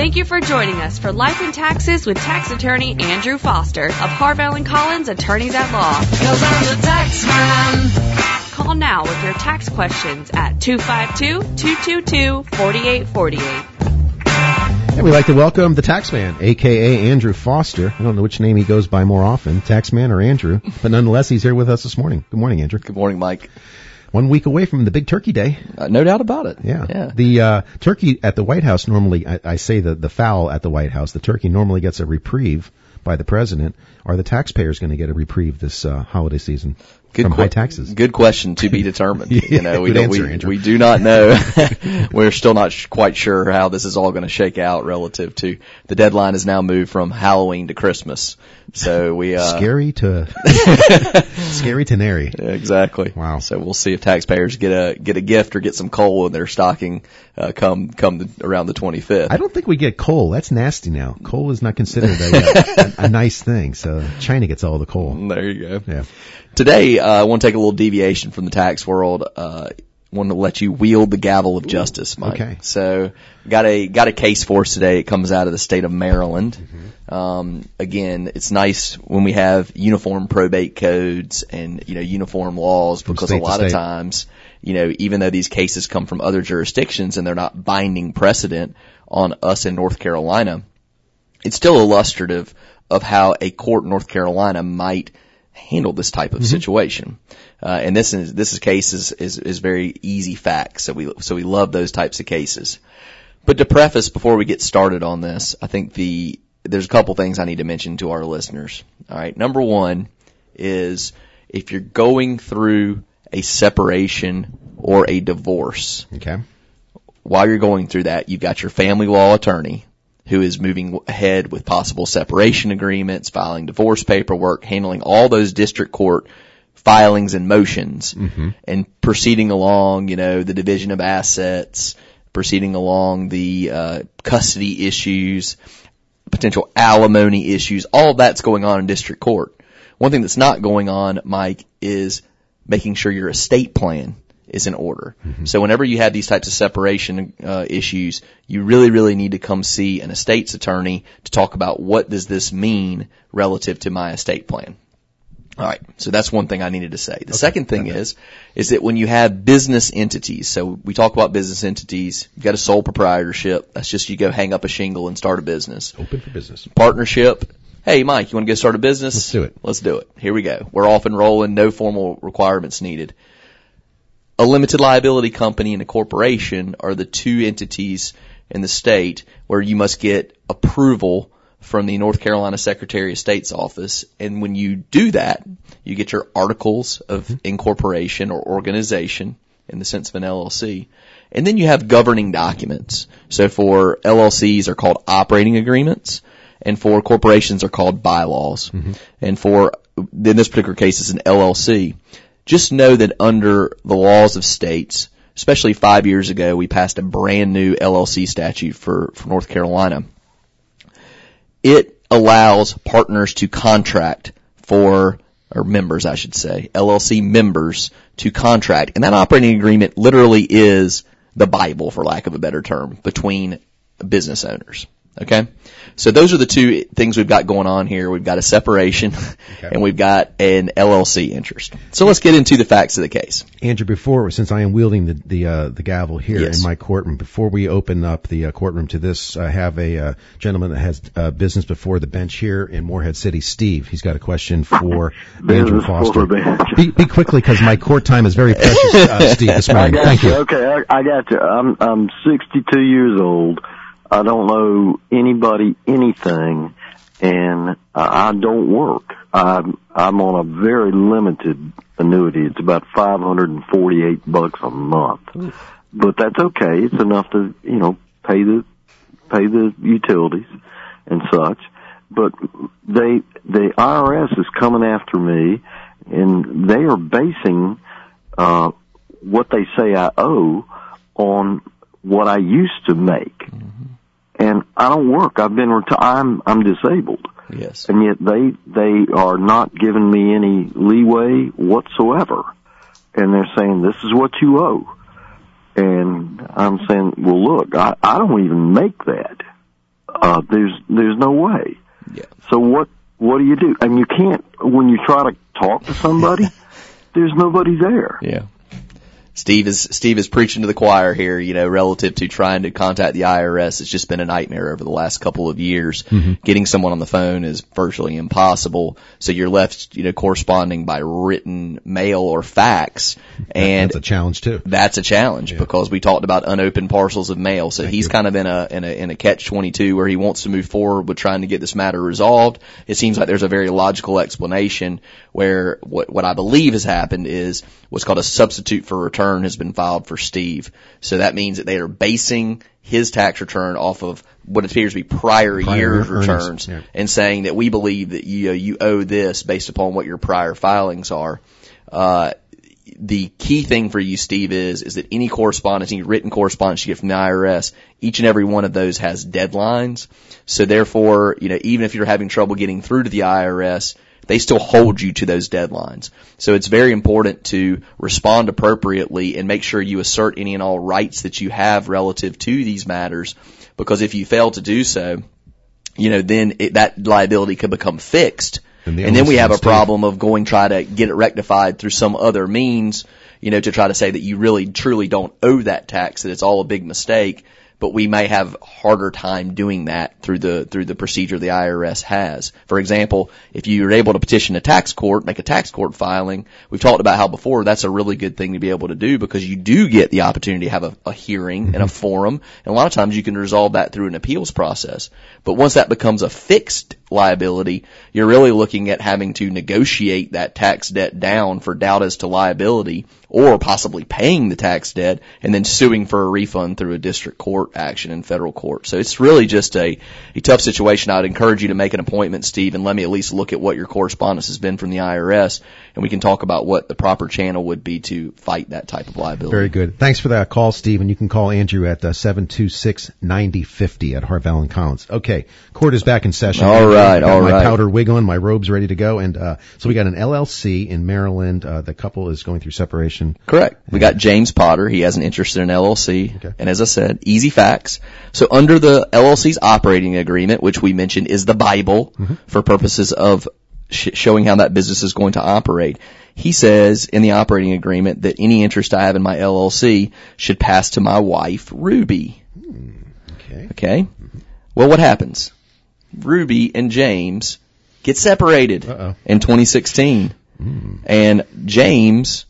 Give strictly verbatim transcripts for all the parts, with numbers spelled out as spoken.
Thank you for joining us for Life and Taxes with tax attorney Andrew Foster of Harvell and Collins Attorneys at Law. 'Cause I'm the tax man. Call now with your tax questions at two five two, two two two, four eight four eight. And we'd like to welcome the Taxman, a k a. Andrew Foster. I don't know which name he goes by more often, Taxman or Andrew, but nonetheless, he's here with us this morning. Good morning, Andrew. Good morning, Mike. One week away from the big turkey day. Uh, no doubt about it. Yeah. yeah. The uh, turkey at the White House normally, I, I say the, the fowl at the White House, the turkey normally gets a reprieve by the president. Are the taxpayers going to get a reprieve this uh, holiday season? Good from qu- high taxes. Good question to be determined. yeah, you know, we good don't, answer, we, Andrew. we do not know. We're still not sh- quite sure how this is all going to shake out relative to the deadline is now moved from Halloween to Christmas. So we, uh, scary to, scary to nary. Yeah, exactly. Wow. So we'll see if taxpayers get a, get a gift or get some coal in their stocking, uh, come, come the, around the twenty-fifth. I don't think we get coal. That's nasty now. Coal is not considered a, a, a nice thing. So China gets all the coal. There you go. Yeah. Today, uh, I want to take a little deviation from the tax world. Uh, want to let you wield the gavel of justice, Mike. Okay. So, got a, got a case for us today. It comes out of the state of Maryland. Mm-hmm. Um, again, it's nice when we have uniform probate codes and, you know, uniform laws because a lot of times, you know, even though these cases come from other jurisdictions and they're not binding precedent on us in North Carolina, it's still illustrative of how a court in North Carolina might handle this type of mm-hmm. situation. Uh, and this is, this is case is, is, is very easy facts. So we, so we love those types of cases. But to preface, before we get started on this, I think the, there's a couple things I need to mention to our listeners. All right. Number one is if you're going through a separation or a divorce. Okay. While you're going through that, you've got your family law attorney who is moving ahead with possible separation agreements, filing divorce paperwork, handling all those district court filings and motions, mm-hmm. and proceeding along, you know, the division of assets, proceeding along the uh custody issues, potential alimony issues, all of that's going on in district court. One thing that's not going on, Mike, is making sure your estate plan is in order. Mm-hmm. So whenever you have these types of separation uh, issues, you really, really need to come see an estate's attorney to talk about what does this mean relative to my estate plan. All right. So that's one thing I needed to say. The okay. second thing okay. is, is that when you have business entities, so we talk about business entities, you've got a sole proprietorship. That's just you go hang up a shingle and start a business. Open for business. Partnership. Hey, Mike, you want to go start a business? Let's do it. Let's do it. Here we go. We're off and rolling. No formal requirements needed. A limited liability company and a corporation are the two entities in the state where you must get approval from the North Carolina Secretary of State's office. And when you do that, you get your articles of incorporation or organization in the sense of an L L C. And then you have governing documents. So for L L Cs are called operating agreements, and for corporations are called bylaws. Mm-hmm. And for, in this particular case, it's an L L C. Just know that under the laws of states, especially five years ago, we passed a brand new L L C statute for, for North Carolina. It allows partners to contract for, or members, I should say, L L C members to contract. And that operating agreement literally is the Bible, for lack of a better term, between business owners. Okay? So those are the two things we've got going on here. We've got a separation, okay. and we've got an L L C interest. So let's get into the facts of the case. Andrew, before, since I am wielding the the, uh, the gavel here yes. in my courtroom, before we open up the uh, courtroom to this, I have a uh, gentleman that has uh, business before the bench here in Morehead City. Steve, he's got a question for Andrew Foster. Be, be quickly, because my court time is very precious, uh, Steve, this morning. Thank you. you. Okay, I, I got you. I'm I'm sixty-two years old. I don't know anybody anything, and I don't work. I'm, I'm on a very limited annuity. It's about five hundred forty-eight bucks a month. Oof. But that's okay. It's enough to, you know, pay the, pay the utilities and such. But they, the I R S is coming after me, and they are basing, uh, what they say I owe on what I used to make. Mm-hmm. And I don't work. I've been reti- I'm I'm disabled. Yes. And yet they they are not giving me any leeway whatsoever. And they're saying this is what you owe. And I'm saying, well, look, I I don't even make that. Uh, there's, there's no way. Yeah. So what, what do you do? And you can't, when you try to talk to somebody, there's nobody there. Yeah. Steve is Steve is preaching to the choir here, you know, relative to trying to contact the I R S. It's just been a nightmare over the last couple of years. Mm-hmm. Getting someone on the phone is virtually impossible. So you're left, you know, corresponding by written mail or fax. And that's a challenge too. That's a challenge yeah. because we talked about unopened parcels of mail. So Thank he's you. kind of in a in a in a catch twenty-two where he wants to move forward with trying to get this matter resolved. It seems like there's a very logical explanation where what what I believe has happened is what's called a substitute for return has been filed for Steve. So that means that they are basing his tax return off of what appears to be prior, prior year's earnings. returns yeah. and saying that we believe that you, you owe this based upon what your prior filings are. Uh, the key thing for you, Steve, is, is that any correspondence, any written correspondence you get from the I R S, each and every one of those has deadlines. So therefore, you know, even if you're having trouble getting through to the I R S, they still hold you to those deadlines. So it's very important to respond appropriately and make sure you assert any and all rights that you have relative to these matters, because if you fail to do so, you know, then it, that liability could become fixed. And, the and then we have a problem of going try to get it rectified through some other means, you know, to try to say that you really truly don't owe that tax, that it's all a big mistake. But we may have harder time doing that through the through the procedure the I R S has. For example, if you're able to petition a tax court, make a tax court filing, we've talked about how before that's a really good thing to be able to do because you do get the opportunity to have a, a hearing mm-hmm. and a forum, and a lot of times you can resolve that through an appeals process. But once that becomes a fixed liability, you're really looking at having to negotiate that tax debt down for doubt as to liability, or possibly paying the tax debt and then suing for a refund through a district court action in federal court. So it's really just a, a tough situation. I would encourage you to make an appointment, Steve, and let me at least look at what your correspondence has been from the I R S, and we can talk about what the proper channel would be to fight that type of liability. Very good. Thanks for that call, Steve, and you can call Andrew at uh, seven two six, nine zero five zero at Harvell and Collins. Okay, court is back in session. All right, all my right. My powder wig on, my robe's ready to go, and uh so we got an L L C in Maryland. Uh, the couple is going through separation. Correct. We got James Potter. He has an interest in an L L C. Okay. And as I said, easy facts. So under the L L C's operating agreement, which we mentioned is the Bible mm-hmm. for purposes of sh- showing how that business is going to operate, he says in the operating agreement that any interest I have in my L L C should pass to my wife, Ruby. Mm, okay. Okay. Mm-hmm. Well, what happens? Ruby and James get separated Uh-oh. in twenty sixteen. Mm. And James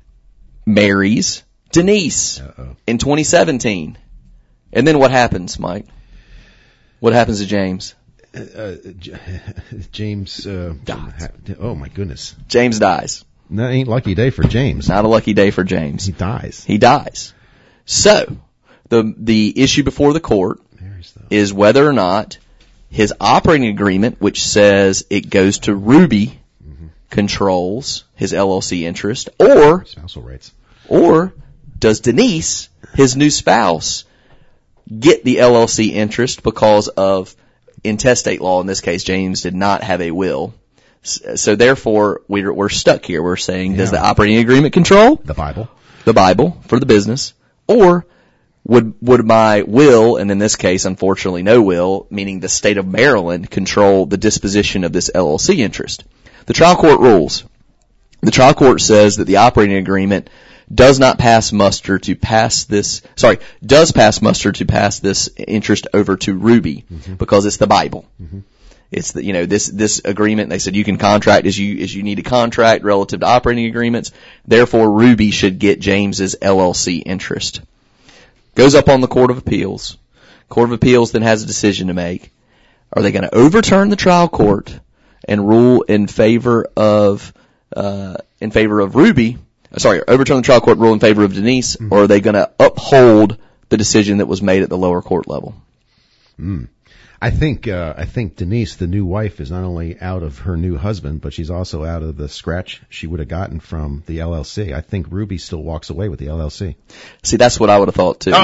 marries Denise Uh-oh. in twenty seventeen. And then what happens, Mike? What happens to James? Uh, uh, J- James uh, dies. Oh my goodness. James dies. That ain't lucky day for James. Not a lucky day for James. He dies. He dies. So, the the issue before the court is whether or not his operating agreement, which says it goes to Ruby, mm-hmm. controls his L L C interest, or spousal rights, or does Denise, his new spouse, get the L L C interest because of intestate law? In this case, James did not have a will. So therefore, we're, we're stuck here. We're saying, yeah. does the operating agreement control the Bible, the Bible for the business, or would would my will, and in this case, unfortunately, no will, meaning the state of Maryland, control the disposition of this L L C interest? The trial court rules. The trial court says that the operating agreement does not pass muster to pass this, sorry, does pass muster to pass this interest over to Ruby, mm-hmm. because it's the Bible. Mm-hmm. It's the, you know, this, this agreement, they said you can contract as you, as you need to contract relative to operating agreements. Therefore, Ruby should get James's L L C interest. Goes up on the Court of Appeals. Court of Appeals then has a decision to make. Are they going to overturn the trial court and rule in favor of, uh, in favor of Ruby? Sorry, overturn the trial court, rule in favor of Denise, mm. or are they going to uphold the decision that was made at the lower court level? Mm. I think uh, I think Denise, the new wife, is not only out of her new husband, but she's also out of the scratch she would have gotten from the L L C. I think Ruby still walks away with the L L C. See, that's what I would have thought too.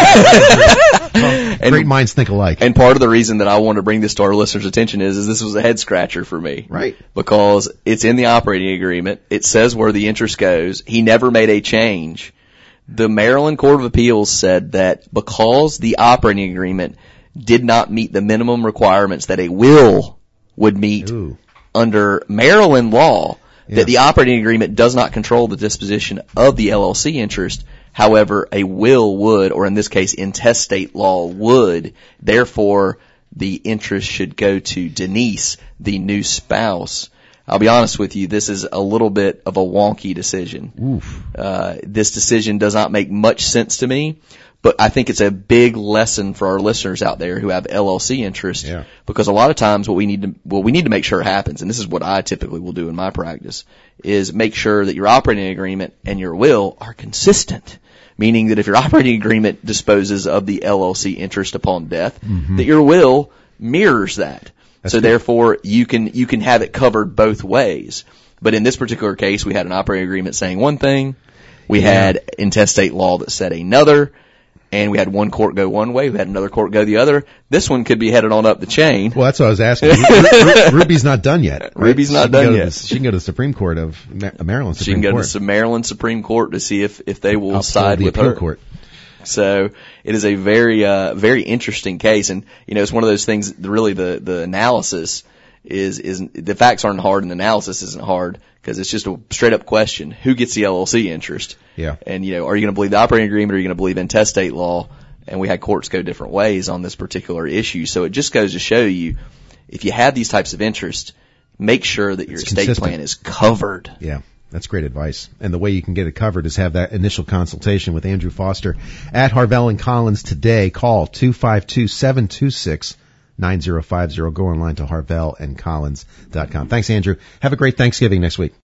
Oh. Well, great minds think alike. And part of the reason that I want to bring this to our listeners' attention is, is this was a head scratcher for me. Right. Because it's in the operating agreement. It says where the interest goes. He never made a change. The Maryland Court of Appeals said that because the operating agreement did not meet the minimum requirements that a will would meet Ooh. under Maryland law, yeah. that the operating agreement does not control the disposition of the L L C interest. However, a will would, or in this case, intestate law would. Therefore, the interest should go to Denise, the new spouse. I'll be honest with you, this is a little bit of a wonky decision. Oof. Uh, this decision does not make much sense to me, but I think it's a big lesson for our listeners out there who have L L C interest. Yeah. Because a lot of times what we need to, what we need to make sure happens, and this is what I typically will do in my practice, is make sure that your operating agreement and your will are consistent. Meaning that if your operating agreement disposes of the L L C interest upon death, mm-hmm. that your will mirrors that. That's so good. therefore, you can you can have it covered both ways. But in this particular case, we had an operating agreement saying one thing, we yeah. had intestate law that said another, and we had one court go one way, we had another court go the other. This one could be headed on up the chain. Well, that's what I was asking. Ru- Ru- Ruby's not done yet. Right? Ruby's not done yet. The, she can go to the Supreme Court of Ma- Maryland Supreme She can go Court. to the Maryland Supreme Court to see if if they will Uphold side the with appeal her. Court. So it is a very, uh, very interesting case. And, you know, it's one of those things, really the, the analysis is, is, the facts aren't hard and the analysis isn't hard because it's just a straight up question. Who gets the L L C interest? Yeah. And, you know, are you going to believe the operating agreement or are you going to believe intestate law? And we had courts go different ways on this particular issue. So it just goes to show you, if you have these types of interest, make sure that your It's estate consistent. plan is covered. Yeah. That's great advice. And the way you can get it covered is have that initial consultation with Andrew Foster at Harvell and Collins today. Call two five two, seven two six, nine zero five zero. Go online to harvell and collins dot com. Thanks, Andrew. Have a great Thanksgiving next week.